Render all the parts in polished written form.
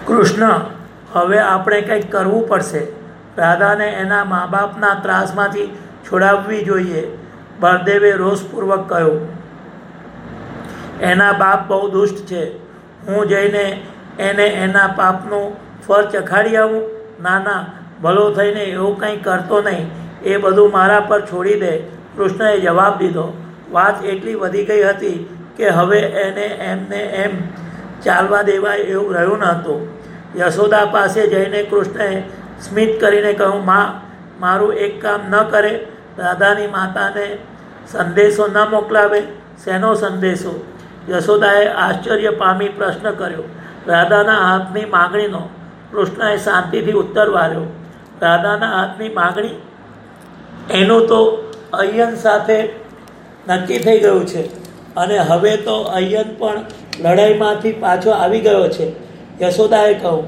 કૃષ્ણ, હવે આપણે કંઈક કરવું પડશે. રાધાને એના મા બાપના ત્રાસમાંથી છોડાવવી જોઈએ, બળદેવે રોષપૂર્વક કહ્યું. એના બાપ બહુ દુષ્ટ છે. હું જઈને એને એના પાપનું ફળ ચખાડી આવું? ના ના, ભલો થઈને એવું કંઈ કરતો નહીં. એ બધું મારા પર છોડી દે. કૃષ્ણએ જવાબ દીધો. વાત એટલી વધી ગઈ હતી કે હવે એને એમને એમ ચાલવા દેવાય એવું રહ્યું ન હતું. યશોદા પાસે જઈને કૃષ્ણએ સ્મિત કરીને કહ્યું, માં, મારું એક કામ ન કરે? રાધાની માતાને સંદેશો ન મોકલાવે? શેનો સંદેશો? યશોદાએ આશ્ચર્ય પામી પ્રશ્ન કર્યો. રાધાના હાથની માગણીનો. કૃષ્ણએ શાંતિથી ઉત્તર વાળ્યો. રાધાના હાથની માગણી? એનું તો અય્યન સાથે નક્કી થઈ ગયું છે, અને હવે તો અય્યન પણ લડાઈમાંથી પાછો આવી ગયો છે. યશોદાએ કહ્યું,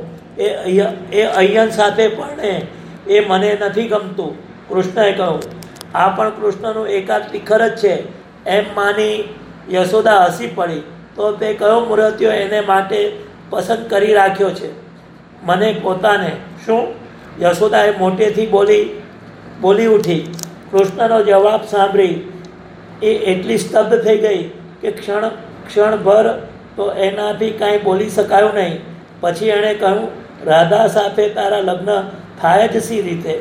એ અય્યન સાથે પણ એ મને નથી ગમતું. કૃષ્ણએ કહ્યું, આ પણ કૃષ્ણનું એકાદ તિખર જ છે એમ માની યશોદા હસી પડી. તો તે કયો મૂર્તિઓ એને માટે પસંદ કરી રાખ્યો છે? મને પોતાને. શું? યશોદાએ મોટેથી બોલી ઉઠી. કૃષ્ણનો જવાબ સાંભળી એ એટલી સ્તબ્ધ થઈ ગઈ કે ક્ષણભર તો એનાથી કાંઈ બોલી શકાયું નહીં. પછી એણે કહ્યું, રાધા સાથે તારા લગ્ન થાય જ સી રીતે?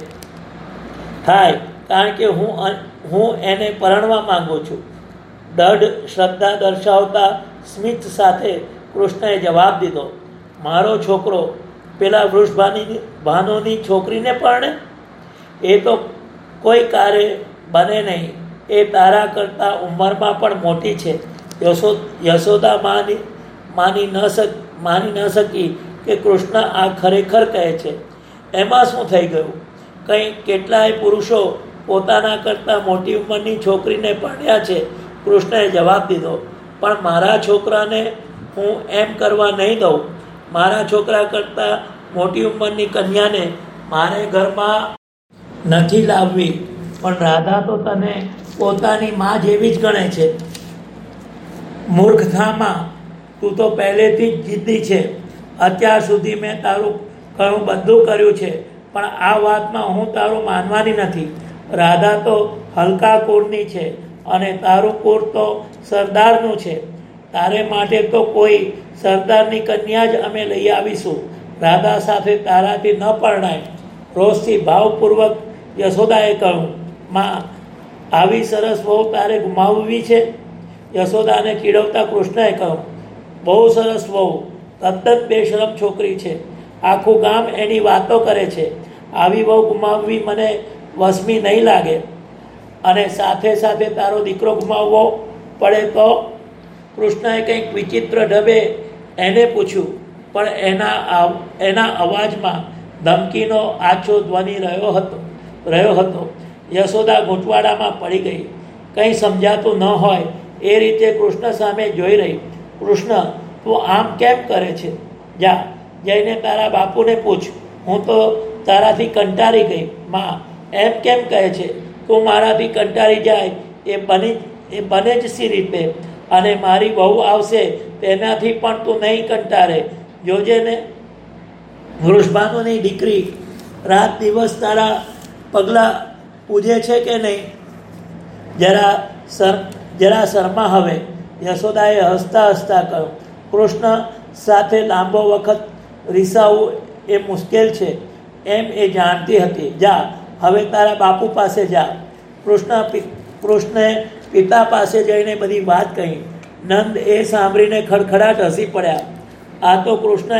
થાય, કારણ કે હું એને પરણવા માંગુ છું. દઢ શ્રદ્ધા દર્શાવતા સ્મિત સાથે કૃષ્ણએ જવાબ દીધો. મારો છોકરો પેલા વૃષભાનુની છોકરીને પરણે? એ તો કોઈ કારે બને નહીં. એ તારા કરતાં ઉંમરમાં પણ મોટી છે. યશોદા માની ન શકી કે કૃષ્ણ આ ખરેખર કહે છે. એમાં શું થઈ ગયું? કેટલાય પુરુષો પોતાના કરતાં મોટી ઉંમરની છોકરીને પરણ્યા છે. કૃષ્ણએ જવાબ દીધો. પણ મારા છોકરાને હું એમ કરવા નહીં દઉં. મારા છોકરા કરતાં મોટી ઉંમરની કન્યાને મારે ઘરમાં નથી લાવવી. પણ રાધા તો તને પોતાની મા જેવી જ ગણે છે. મૂર્ખતામાં, તું તો પહેલેથી જ જિદ્દી છે. અત્યાર સુધી મેં તારું કહ્યું બધું કર્યું છે, પણ આ વાતમાં હું તારું માનવાની નથી. રાધા તો હલકા કુળની છે અને તારું કુળ તો સરદારનું છે. તારે માટે તો કોઈ સરદારની કન્યા જ અમે લઈ આવીશું. રાધા સાથે તારાથી ન પરણાય. રોષથી ભાવપૂર્વક યશોદાએ કહ્યું, માં, આવી સરસ વહુ તારે ગુમાવવી છે? યશોદાને ચીડવતા કૃષ્ણએ કહ્યું, બહુ સરસ વહુ, તદ્દન બેશરમ છોકરી છે. આખું ગામ એની વાતો કરે છે. આવી વહુ ગુમાવવી મને વસમી નહીં લાગે. અને સાથે સાથે તારો દીકરો ગુમાવવો પડે તો? કૃષ્ણએ કંઈક વિચિત્ર ઢબે એને પૂછ્યું, પણ એના અવાજમાં ધમકીનો આછો ધ્વનિ રહ્યો હતો. યશોદા ગૂંચવાડામાં પડી ગઈ. કંઈ સમજાતું ન હોય એ રીતે કૃષ્ણ સામે જોઈ રહી. કૃષ્ણ, તું આમ કેમ કરે છે? જા, જઈને તારા બાપુને પૂછ. હું તો તારાથી કંટાળી ગઈ. માં એમ કેમ કહે છે? તું મારાથી કંટાળી જાય એ બને જ સી રીતે? અને મારી વહુ આવશે તેનાથી પણ તું નહીં કંટાળે. જોજે ને, વૃષભાનુની દીકરી રાત દિવસ તારા પગલાં પૂજે છે કે નહીં? જરા શર્મા હવે. યશોદાએ હસતા હસતા કહ્યું. કૃષ્ણ સાથે લાંબો વખત રીસાવું એ મુશ્કેલ છે એમ એ જાણતી હતી. જા, હવે તારા બાપુ પાસે જા. કૃષ્ણે પિતા પાસે જઈને બધી વાત કહી. નંદ એ સાંભળીને ખડખડાટ હસી પડ્યા. આ તો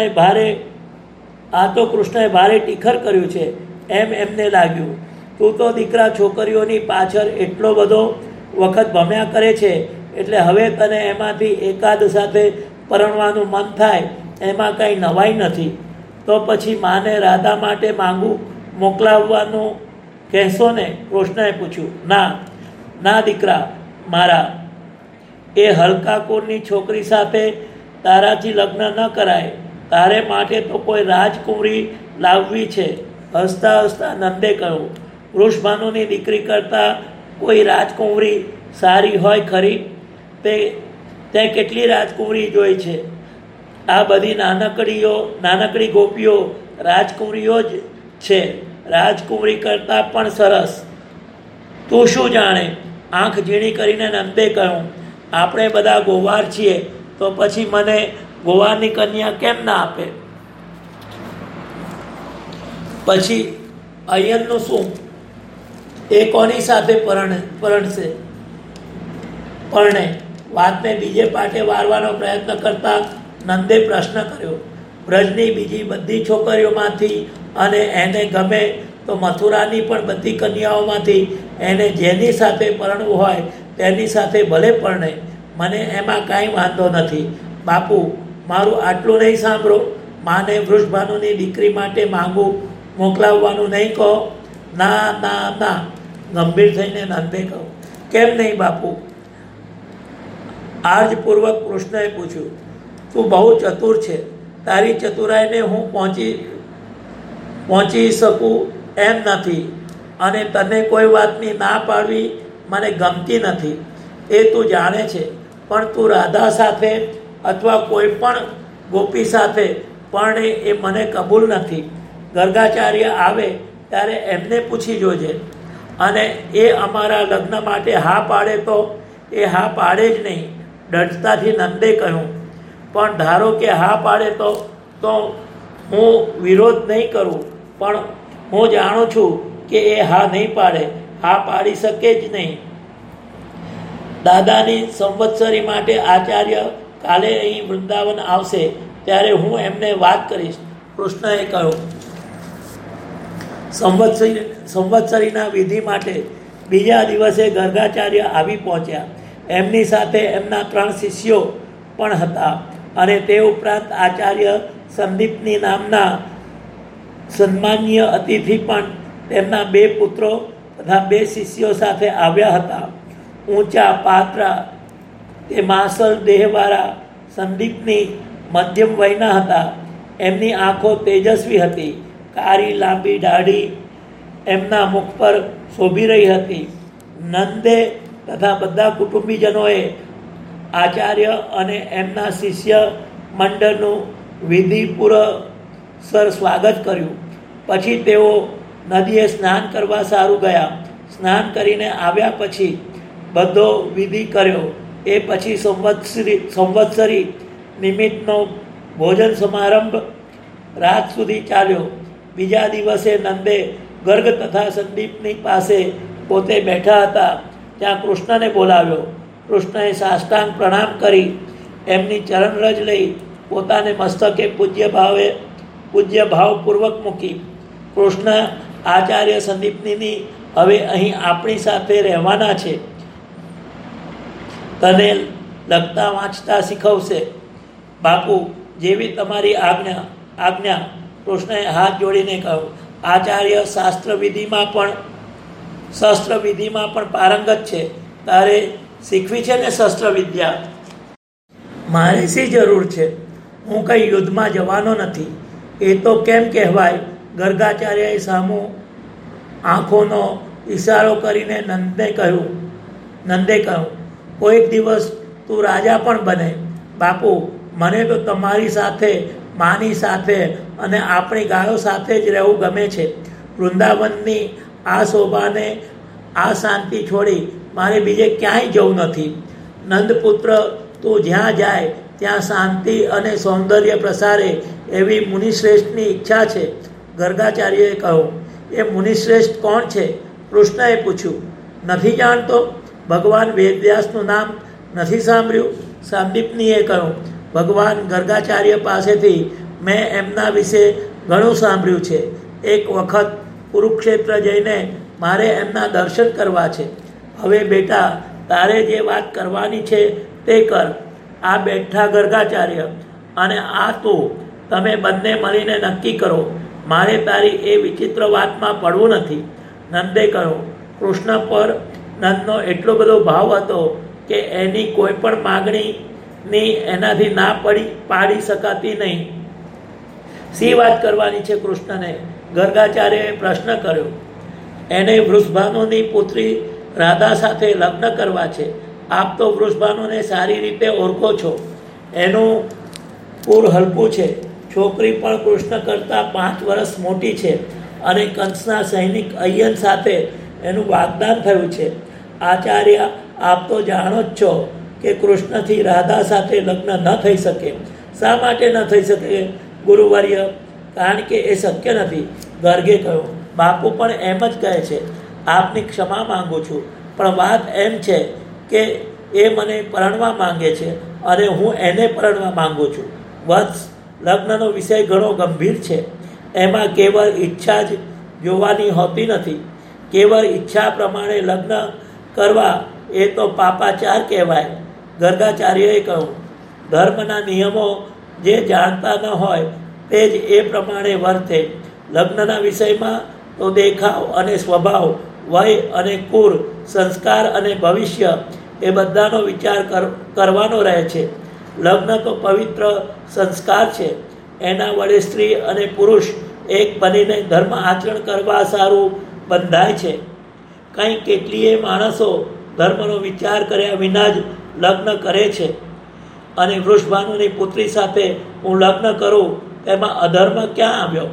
કૃષ્ણએ ભારે ટીખર કર્યું છે એમ એમને લાગ્યું. તું તો દીકરા છોકરીઓની પાછળ એટલો બધો વખત ભમ્યા કરે છે, એટલે હવે તને એમાંથી એકાદ સાથે પરણવાનું મન થાય એમાં કંઈ નવાઈ નથી. તો પછી માને રાધા માટે મોકલાવવાનું કહેશો ને? કૃષ્ણએ પૂછ્યું. ના દીકરા મારા, એ હલકા કુળની છોકરી સાથે તારાથી લગ્ન ન કરાય. તારે માટે તો કોઈ રાજકુંવરી લાવવી છે. હસતા હસતા નંદે કહ્યું, વૃષભાનુની દીકરી કરતાં કોઈ રાજકુંવરી સારી હોય ખરી? તે કેટલી રાજકુંવરી જોઈ છે? આ બધી નાનકડી ગોપીઓ રાજકુંવરીઓ જ છે, રાજકુંવરી કરતાં પણ સરસ. તું શું જાણે? આંખ ઝીણી કરીને નંદે કહ્યું, આપણે બધા ગોવાર છીએ તો પછી મને ગોવારની કન્યા કેમ ના આપે? પછી અયનનું શું? એ કોની સાથે પરણશે? વાતને બીજે પાટે વારવાનો પ્રયત્ન કરતા નંદે પ્રશ્ન કર્યો. બ્રજની બીજી બધી છોકરીઓમાંથી અને એને ગમે તો મથુરાની પણ બધી કન્યાઓમાંથી એને જેની સાથે પરણવું હોય તેની સાથે ભલે પરણે, મને એમાં કાંઈ વાંધો નથી. બાપુ, મારું આટલું નહીં સાંભળો? માને વૃષભાનુની દીકરી માટે મોકલાવવાનું નહીં કહો? ના ના ના, ગંભીર થઈને નંદે કહ્યું. કેમ નહીં બાપુ? આર્જપૂર્વક કૃષ્ણએ પૂછ્યું. તું બહુ ચતુર છે, તારી ચતુરાઈને હું પહોંચી શકું એમ નથી, અને તને કોઈ વાતની ના પાડવી મને ગમતી નથી, એ તું જાણે છે. પણ તું રાધા સાથે અથવા કોઈ પણ ગોપી સાથે પરણે એ મને કબૂલ નથી. ગર્ગાચાર્ય આવે ત્યારે એમને પૂછી જોજે, અને એ અમારા લગ્ન માટે હા પાડે તો એ હા પાડે જ નહીં. દૃઢતાથી નંદે કહ્યું. પણ ધારો કે હા પાડે તો હું વિરોધ નહીં કરું, પણ હું જાણું છું કે એ હા નહીં પાડે, હા પાડી શકે જ નહીં. દાદાની સંવત્સરી માટે આચાર્ય કાલે અહીં વૃંદાવન આવશે, ત્યારે હું એમને વાત કરીશ, કૃષ્ણએ કહ્યું. સંવત્સરીના વિધિ માટે બીજા દિવસે ગર્ગાચાર્ય આવી પહોંચ્યા. એમની સાથે એમના 3 શિષ્યો પણ હતા, અને તે ઉપરાંત આચાર્ય સંદીપની નામના સન્માનીય અતિથિ પણ તેમના 2 પુત્રો તથા 2 શિષ્યો સાથે આવ્યા હતા. ઊંચા પાતળા તે માસલ દેહવાળા સંદીપની મધ્યમ વયના હતા. એમની આંખો તેજસ્વી હતી. કાળી લાંબી દાઢી એમના મુખ પર શોભી રહી હતી. નંદે તથા બધા કુટુંબીજનોએ આચાર્ય અને એમના શિષ્ય મંડળનું વિધિપૂર્વક સ્વાગત કર્યું. પછી તેઓ નદીએ સ્નાન કરવા સારું ગયા. સ્નાન કરીને આવ્યા પછી બધો વિધિ કર્યો. એ પછી સંવત્સરી નિમિત્તનો ભોજન સમારંભ રાત સુધી ચાલ્યો. બીજા દિવસે નંદે ગર્ગ તથા સંદીપની પાસે પોતે બેઠા હતા ત્યાં કૃષ્ણને બોલાવ્યો. કૃષ્ણએ સાષ્ટાંગ પ્રણામ કરી એમની ચરણરજ લઈ પોતાને મસ્તકે પૂજ્ય ભાવપૂર્વક મૂકી. કૃષ્ણ આચાર્ય સંદીપની હવે અહીં આપણી સાથે રહેવાના છે, તને લખતા વાંચતા શીખવશે. બાપુ, જેવી તમારી આજ્ઞા, કૃષ્ણએ હાથ જોડીને કહ્યું. આચાર્ય શસ્ત્રવિધિમાં પણ પારંગત છે. તારે શીખવી છે ને શસ્ત્રવિદ્યા? મારે શી જરૂર છે? હું કંઈ યુદ્ધમાં જવાનો નથી. એ તો કેમ કહેવાય? ગર્ગાચાર્યએ સામું આંખોનો ઈશારો કરીને નંદે કહ્યું. કોઈક દિવસ તું રાજા પણ બને. બાપુ, મને તો તમારી સાથે, માની સાથે અને આપણી ગાયો સાથે જ રહેવું ગમે છે. વૃંદાવનની આ શોભાને, આ શાંતિ છોડી મારે બીજે ક્યાંય જવું નથી. નંદપુત્ર, તું જ્યાં જાય ત્યાં શાંતિ અને સૌંદર્ય પ્રસારે એવી મુનિશ્રેષ્ઠની ઈચ્છા છે. ગર્ગાચાર્યએ કહ્યું. એ મુનિશ્રેષ્ઠ કોણ છે? કૃષ્ણએ પૂછ્યું. નથી જાણતો? ભગવાન વેદવ્યાસનું નામ નથી સાંભળ્યું? સંદીપનીએ કહ્યું. ભગવાન ગર્ગાચાર્ય પાસેથી મેં એમના વિશે ઘણું સાંભળ્યું છે. એક વખત કુરુક્ષેત્ર જઈને મારે એમના દર્શન કરવા છે. હવે બેટા, તારે જે વાત કરવાની છે તે કર. આ બેઠા ગર્ગાચાર્ય અને આ તું, તમે બંને મળીને નક્કી કરો. મારે તારી એ વિચિત્ર વાતમાં પડવું નથી. નંદે કહ્યું. કૃષ્ણ પર નંદનો એટલો બધો ભાવ હતો કે એની કોઈ પણ માગણીની એનાથી ના પાડી શકાતી નહીં. શી વાત કરવાની છે કૃષ્ણને? ગર્ગાચાર્યએ પ્રશ્ન કર્યો. એને વૃષભાનુની પુત્રી રાધા સાથે લગ્ન કરવા છે. આપ તો વૃષભાનુને સારી રીતે ઓળખો છો. એનું પૂર હલકું છે. છોકરી પણ કૃષ્ણ કરતાં 5 વર્ષ મોટી છે અને કંસના સૈનિક અય્યન સાથે એનું વાગદાન થયું છે. આચાર્ય, આપ તો જાણો જ છો કે કૃષ્ણથી રાધા સાથે લગ્ન ન થઈ શકે. શા માટે ન થઈ શકે ગુરુવર્ય? કારણ કે એ શક્ય નથી. ગર્ગે કહ્યું, બાપુ પણ એમ જ કહે છે. આપની ક્ષમા માંગુ છું, પણ વાત એમ છે કે એ મને પરણવા માંગે છે અને હું એને પરણવા માંગુ છું. વત્સ, લગ્નનો વિષય ઘણો ગંભીર છે. એમાં કેવળ ઈચ્છા જ જોવાની હોતી નથી. કેવળ ઈચ્છા પ્રમાણે લગ્ન કરવા એ તો પાપાચાર કહેવાય. ગર્ગાચાર્યએ કહ્યું, ધર્મના નિયમો જે જાણતા ન હોય તે જ એ પ્રમાણે વર્તે. લગ્નના વિષયમાં તો દેખાવ અને સ્વભાવ, વય અને કુળ, સંસ્કાર અને ભવિષ્ય એ બધાનો વિચાર કરવાનો રહે છે. લગ્ન તો પવિત્ર સંસ્કાર છે. એના વડે સ્ત્રી અને પુરુષ એક બનીને ધર્મ આચરણ કરવા સારું બંધાય છે. કંઈ કેટલીય માણસો ધર્મનો વિચાર કર્યા વિના જ લગ્ન કરે છે. અને વૃષભાનુની પુત્રી સાથે હું લગ્ન કરું તેમાં અધર્મ ક્યાં આવ્યો?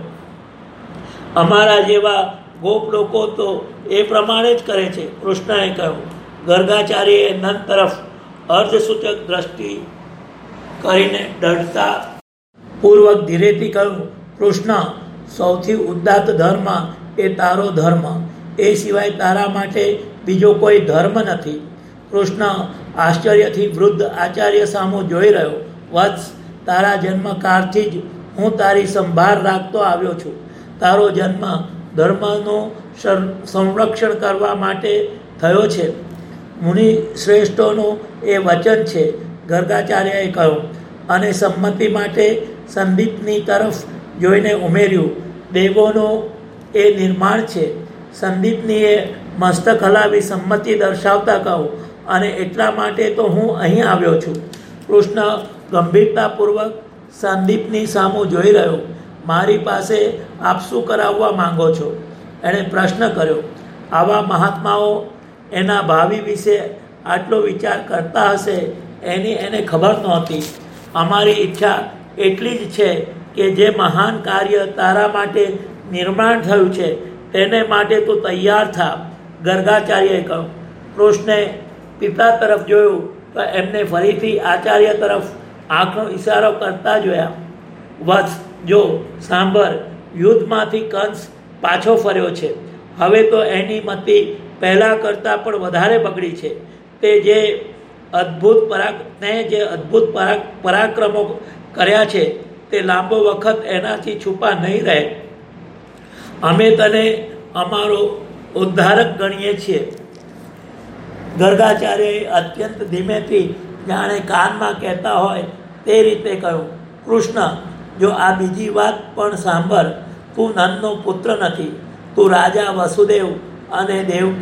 અમારા જેવા ગોપ લોકો તો એ પ્રમાણે જ કરે છે, કૃષ્ણએ કહ્યું. ગર્ગાચાર્યએ નંદ તરફ અર્ધસૂચક દ્રષ્ટિ કરીને દઢતા પૂર્વક ધીરેથી કહ્યું, કૃષ્ણ, સૌથી ઉદાત્ત ધર્મ એ તારો ધર્મ. એ સિવાય તારા માટે બીજો કોઈ ધર્મ નથી. કૃષ્ણ આશ્ચર્યથી વૃદ્ધ આચાર્ય સામું જોઈ રહ્યો. વત્સ, તારા જન્મકાળથી જ હું તારી સંભાળ રાખતો આવ્યો છું. તારો જન્મ ધર્મનું સંરક્ષણ કરવા માટે થયો છે. મુનિ શ્રેષ્ઠોનું એ વચન છે, ગર્ગાચાર્યએ કહ્યું. અને સંમતિ માટે સંદીપની તરફ જોઈને ઉમેર્યું, દેવોનું એ નિર્માણ છે. સંદીપનીએ મસ્તક હલાવી સંમતિ દર્શાવતા કહું, અને એટલા માટે તો હું અહીં આવ્યો છું. કૃષ્ણ ગંભીરતાપૂર્વક સંદીપની સામું જોઈ રહ્યો. મારી પાસે આપ શું કરાવવા માંગો છો? એણે પ્રશ્ન કર્યો. આવા મહાત્માઓ એના ભાવિ વિશે આટલો વિચાર કરતા હશે એની એને ખબર નહોતી. અમારી ઈચ્છા એટલી જ છે કે જે મહાન કાર્ય તારા માટે નિર્માણ થયું છે તેને માટે તું તૈયાર થા. ગર્ગાચાર્યએ કહ્યું. કૃષ્ણે પિતા તરફ જોયું તો એમને ફરીથી આચાર્ય તરફ આંખનો ઇશારો કરતા જોયા. વત્સ, જો સાંભળ, યુદ્ધમાંથી કંસ પાછો ફર્યો છે. હવે તો એની મતિ પહેલાં કરતાં પણ વધારે બગડી છે. તે જે અદ્ભુત પરાક્રમો કર્યા છે તે લાંબો વખત એનાથી છુપા નહીં રહે. અમે તને અમારો ઉદ્ધારક ગણીએ છીએ. ગર્ગાચાર્યએ અત્યંત ધીમેથી જાણે કાનમાં કહેતા હોય તે રીતે કહ્યું. કૃષ્ણ, જો આ બીજી વાત પણ સાંભળ. તું નંદનો પુત્ર નથી. તું રાજા વસુદેવ અને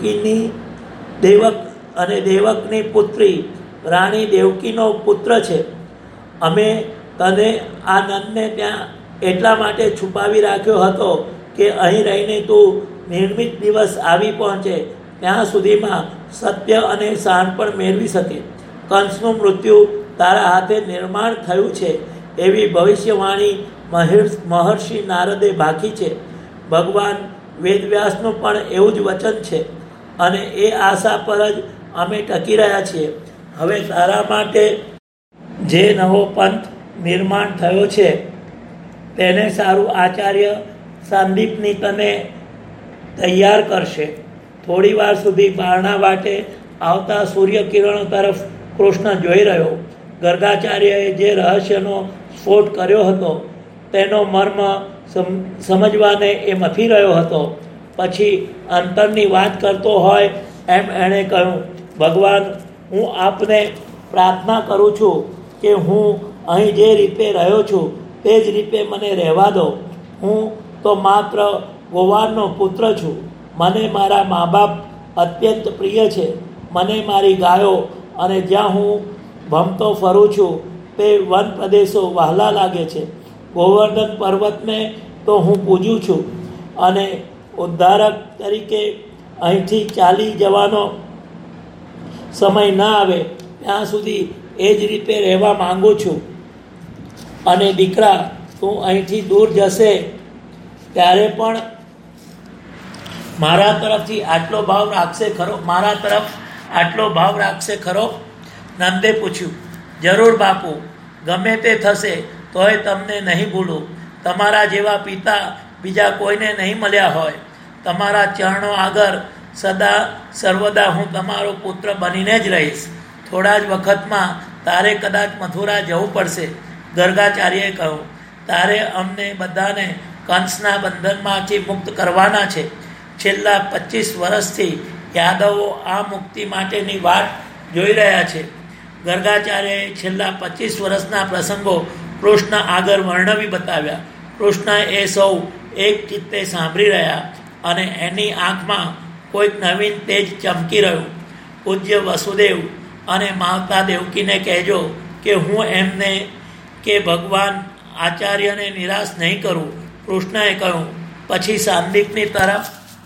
દેવકની પુત્રી રાણી દેવકીનો પુત્ર છે. અમે તને આ નંદને ત્યાં એટલા માટે છુપાવી રાખ્યો હતો કે અહીં રહીને તું નિર્મિત દિવસ આવી પહોંચે ત્યાં સુધીમાં સત્ય અને શાણપણ મેળવી શકે. કંસનું મૃત્યુ તારા હાથે નિર્માણ થયું છે એવી ભવિષ્યવાણી મહર્ષિ નારદે ભાખી છે. ભગવાન વેદવ્યાસનું પણ એવું જ વચન છે અને એ આશા પર જ અમે ટકી રહ્યા છીએ. હવે તારા માટે જે નવો પંથ નિર્માણ થયો છે તેને સારું આચાર્ય સંદીપની તને તૈયાર કરશે. થોડી વાર સુધી બારણા વાટે આવતા સૂર્યકિરણો તરફ કૃષ્ણ જોઈ રહ્યો. ગર્ગાચાર્યએ જે રહસ્યનો સ્ફોટ કર્યો હતો તેનો મર્મ સમજવાને એ મથી રહ્યો હતો. પછી અંતરની વાત કરતો હોય એમ એણે કહ્યું, ભગવાન, હું આપને પ્રાર્થના કરું છું કે હું અહીં જે રીતે રહ્યો છું તે જ રીતે મને રહેવા દો. હું તો માત્ર ગોવાળનો પુત્ર છું. મને મારા મા બાપ અત્યંત પ્રિય છે. મને મારી ગાયો અને જ્યાં હું ભમતો ફરું છું તે વન પ્રદેશો વહાલા લાગે છે. ગોવર્ધન પર્વતને તો હું પૂજું છું અને ઉદ્ધારક તરીકે અહીંથી ચાલી જવાનો સમય ન આવે ત્યાં સુધી એ જ રીતે રહેવા માંગુ છું. અને દીકરા, તું અહીંથી દૂર જશે ત્યારે પણ મારા તરફ આટલો ભાવ રાખશે ખરો? નંદે પૂછ્યું, જરૂર બાપુ, ગમે તે થશે તોય તમને નહીં ભૂલું. તમારા જેવા પિતા બીજા કોઈને નહીં મળ્યા હોય. તમારા ચરણો આગળ સદા સર્વદા હું તમારો પુત્ર બનીને જ રહીશ. થોડા જ વખતમાં તારે કદાચ મથુરા જવું પડશે. ગર્ગાચાર્યએ કહ્યું, તારે અમને બધાને કંસના બંધનમાંથી મુક્ત કરવાના છે. છેલ્લા 25 વર્ષથી યાદવો આ મુક્તિ માટેની વાટ જોઈ રહ્યા છે. ગર્ગાચાર્યએ છેલ્લા 25 વર્ષના પ્રસંગો કૃષ્ણ આગળ વર્ણવી બતાવ્યા. કૃષ્ણ એ સૌ એક ચિત્તે સાંભળી રહ્યા અને એની આંખમાં કોઈક નવીન તેજ ચમકી રહ્યું. પૂજ્ય વસુદેવ અને માતા દેવકીને કહેજો કે હું એમને કે ભગવાન આચાર્યને નિરાશ નહીં કરું. કૃષ્ણએ કહ્યું. પછી સાંદીપની તરફ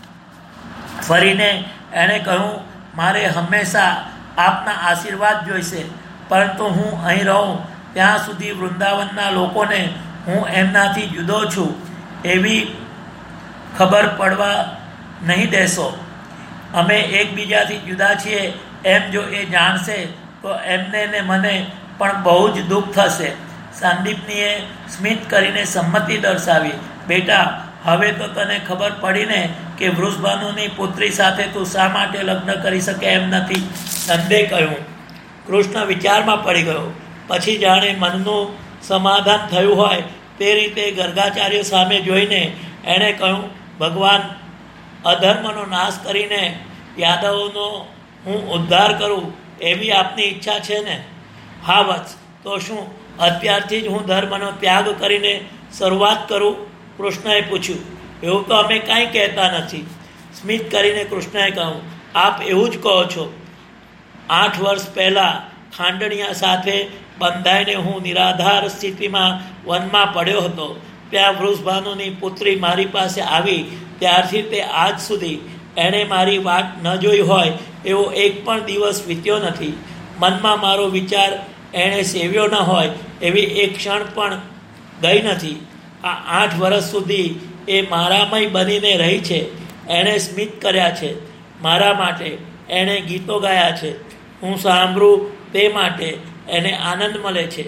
ફરીને એણે કહ્યું, મારે હંમેશા આપના આશીર્વાદ જોઈશે, પરંતુ હું અહીં રહું ત્યાં સુધી વૃંદાવનના લોકોને હું એમનાથી જુદો છું એવી ખબર પડવા નહીં દેશો. અમે એકબીજાથી જુદા છીએ એમ જો એ જાણશે તો એમને ને મને પણ બહુ જ દુઃખ થશે. સાંદીપનીએ સ્મિત કરીને સંમતિ દર્શાવી. બેટા, હવે તો તને ખબર પડીને કે વૃષભાનુની પુત્રી સાથે તું શા માટે લગ્ન કરી શકે એમ નથી, નંદે કહ્યું. કૃષ્ણ વિચારમાં પડી ગયો. પછી જાણે મનનું સમાધાન થયું હોય તે રીતે ગર્ગાચાર્ય સામે જોઈને એણે કહ્યું, ભગવાન, અધર્મનો નાશ કરીને યાદવોનો હું ઉદ્ધાર કરું એવી આપની ઈચ્છા છે ને? હા વત્સ, તો શું અત્યારથી જ હું ધર્મનો ત્યાગ કરીને શરૂઆત કરું? કૃષ્ણએ પૂછ્યું. એવું તો અમે કાંઈ કહેતા નથી. સ્મિત કરીને કૃષ્ણએ કહ્યું, આપ એવું જ કહો છો. 8 વર્ષ પહેલાં ખાંડણીયા સાથે બંધાઈને હું નિરાધાર સ્થિતિમાં વનમાં પડ્યો હતો. ત્યાં વૃષભાનુની પુત્રી મારી પાસે આવી ત્યારથી તે આજ સુધી એણે મારી વાટ ન જોઈ હોય એવો એક પણ દિવસ વીત્યો નથી. મનમાં મારો વિચાર એણે સેવ્યો ન હોય એવી એક ક્ષણ પણ ગઈ નથી. આ 8 વર્ષ સુધી એ મારામય બનીને રહી છે. એણે સ્મિત કર્યા છે મારા માટે, એણે ગીતો ગાયા છે. હું સાંભળું તે માટે એને આનંદ મળે છે.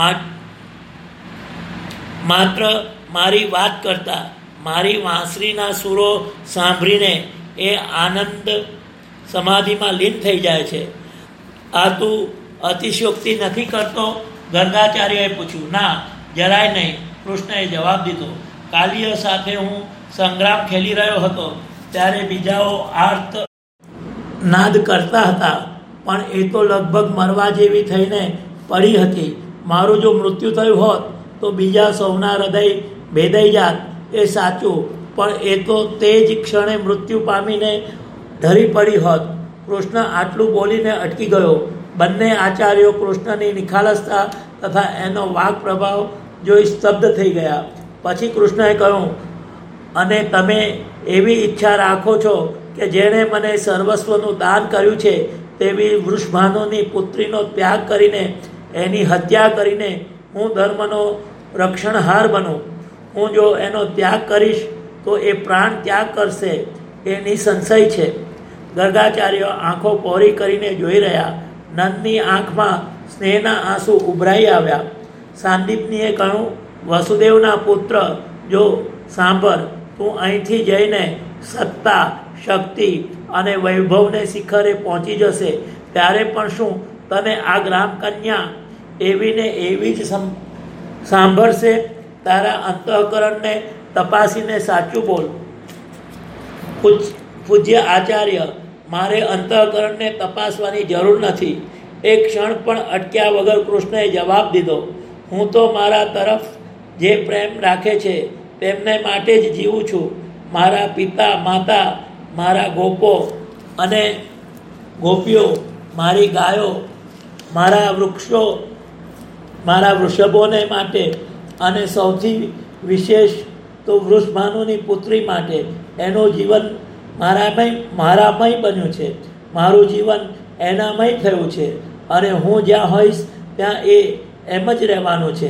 માત્ર મારી વાત કરતા મારી વાંસળીના સૂરો સાંભળીને એ આનંદ સમાધિમાં લીન થઈ જાય છે. આ તું અતિશયોક્તિ નથી કરતો? ગર્ગાચાર્યએ પૂછ્યું. ના, જરાય નહીં, કૃષ્ણએ જવાબ દીધો. કાલિય સાથે હું સંગ્રામ ખેલી રહ્યો હતો ત્યારે બીજાઓ આર્ત નાદ કરતા હતા, પણ એ તો લગભગ મરવા જેવી થઈને પડી હતી. મારું જો મૃત્યુ થયું હોત તો બીજા સૌના હૃદય ભેદાઈ જાત, એ સાચું, પણ એ તો તે જ ક્ષણે મૃત્યુ પામીને ઢળી પડી હોત. કૃષ્ણ આટલું બોલીને અટકી ગયો. બંને આચાર્યો કૃષ્ણની નિખાલસતા તથા એનો વાક પ્રભાવ જોઈ સ્તબ્ધ થઈ ગયા. પછી કૃષ્ણએ કહ્યું, અને તમે એવી ઈચ્છા રાખો છો કે જેણે મને સર્વસ્વનું દાન કર્યું છે તેવી વૃષભાનુની પુત્રીનો ત્યાગ કરીને એની હત્યા કરીને હું ધર્મનો રક્ષણહાર બનું? હું જો એનો ત્યાગ કરીશ તો એ પ્રાણ ત્યાગ કરશે એ નિસંશય છે. ગર્ગાચાર્ય આંખો પહોળી કરીને જોઈ રહ્યા. નંદની આંખમાં સ્નેહના આંસુ ઉભરાઈ આવ્યા. સાંદીપનીએ કહ્યું, વસુદેવના પુત્ર, જો સાંભળ, તું અહીંથી જઈને સત્તા, શક્તિ અને વૈભવને શિખરે પહોંચી જશે ત્યારે પણ શું તને આ ગ્રામ કન્યા એવી ને એવી જ સાંભળશે? તારા અંતઃકરણને તપાસીને સાચું બોલ. પૂજ્ય આચાર્ય, મારે અંતઃકરણને તપાસવાની જરૂર નથી. એક ક્ષણ પણ અટક્યા વગર કૃષ્ણએ જવાબ દીધો. હું તો મારા તરફ જે પ્રેમ રાખે છે તેમને માટે જ જીવું છું. મારા પિતા માતા, મારા ગોપો અને ગોપીઓ, મારી ગાયો, મારા વૃક્ષો, મારા વૃષભોને માટે અને સૌથી વિશેષ તો વૃષભાનુની પુત્રી માટે એનું જીવન મારામય બન્યું છે. મારું જીવન એનામય થયું છે અને હું જ્યાં હોઈશ ત્યાં એ એમ જ રહેવાનું છે.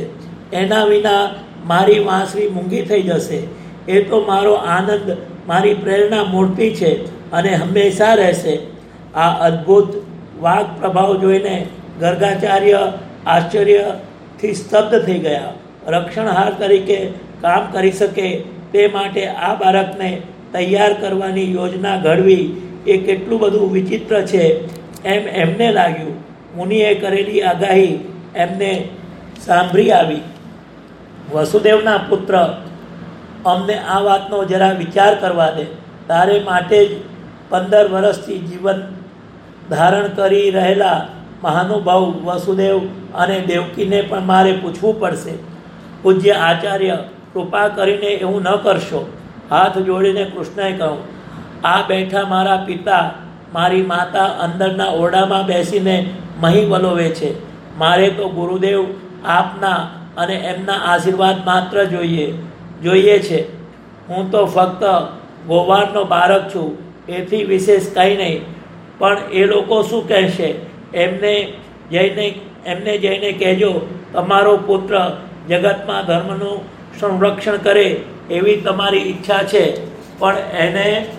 એના વિના મારી વાંસળી મૂંગી થઈ જશે. એ તો મારો આનંદ, મારી પ્રેરણા મૂર્તિ છે અને હંમેશા રહેશે. આ અદ્ભુત વાગ પ્રભાવ જોઈને ગર્ગાચાર્ય આશ્ચર્યથી સ્તબ્ધ થઈ ગયા. રક્ષણહાર તરીકે કામ કરી શકે તે માટે આ બાળકને તૈયાર કરવાની યોજના ઘડવી એ કેટલું બધું વિચિત્ર છે એમ એમને લાગ્યું. મુનિએ કરેલી આગાહી એમને સાંભળી આવી. વસુદેવના પુત્ર, અમને આ વાતનો જરા વિચાર કરવા દે. તારે માટે જ 15 વર્ષથી જીવન ધારણ કરી રહેલા મહાનુભાવ વસુદેવ અને દેવકીને પણ મારે પૂછવું પડશે. પૂજ્ય આચાર્ય, કૃપા કરીને એવું ન કરશો. હાથ જોડીને કૃષ્ણએ કહ્યું, આ બેઠા મારા પિતા, મારી માતા અંદરના ઓરડામાં બેસીને મહી વલોવે છે. મારે તો ગુરુદેવ આપના અને એમના આશીર્વાદ માત્ર જોઈએ છે. હું તો ફક્ત ગોવાળનો બાળક છું, એથી વિશેષ કંઈ નહીં. પણ એ લોકો શું કહેશે? એમને જઈને કહેજો, તમારો પુત્ર જગતમાં ધર્મનું સંરક્ષણ કરે એવી તમારી ઈચ્છા છે, પણ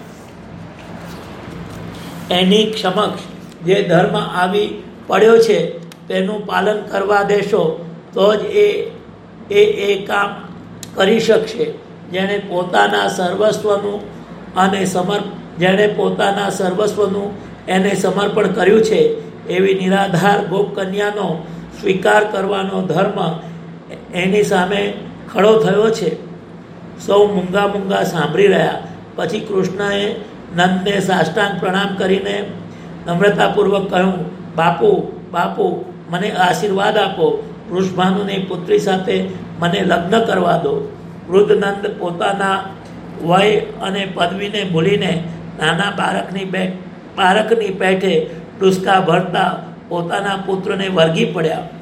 એની સમક્ષ જે ધર્મ આવી પડ્યો છે તેનું પાલન કરવા દેશો તો જ એ કામ કરી શકશે. જેણે પોતાના સર્વસ્વનું એને સમર્પણ કર્યું છે એવી નિરાધાર ગોપકન્યાનો સ્વીકાર કરવાનો ધર્મ એની સામે ખડો થયો છે. સૌ મૂંગા સાંભળી રહ્યા. પછી કૃષ્ણએ નંદને સાષ્ટાંગ પ્રણામ કરીને નમ્રતાપૂર્વક કહ્યું, બાપુ, મને આશીર્વાદ આપો. વૃષભાનુની પુત્રી સાથે મને લગ્ન કરવા દો. વૃદ્ધ નંદ પોતાના વય અને પદવીને ભૂલીને નાના બાળકની પેઠે ડુસકા ભરતા પોતાના પુત્રને વળગી પડ્યા.